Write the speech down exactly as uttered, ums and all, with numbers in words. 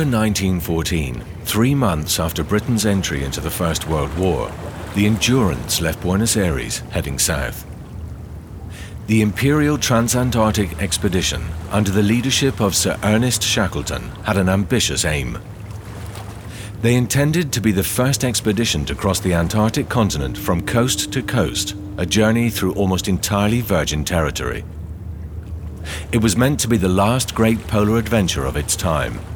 In nineteen fourteen, three months after Britain's entry into the First World War, the Endurance left Buenos Aires heading south. The Imperial Transantarctic Expedition, under the leadership of Sir Ernest Shackleton, had an ambitious aim. They intended to be the first expedition to cross the Antarctic continent from coast to coast, a journey through almost entirely virgin territory. It was meant to be the last great polar adventure of its time,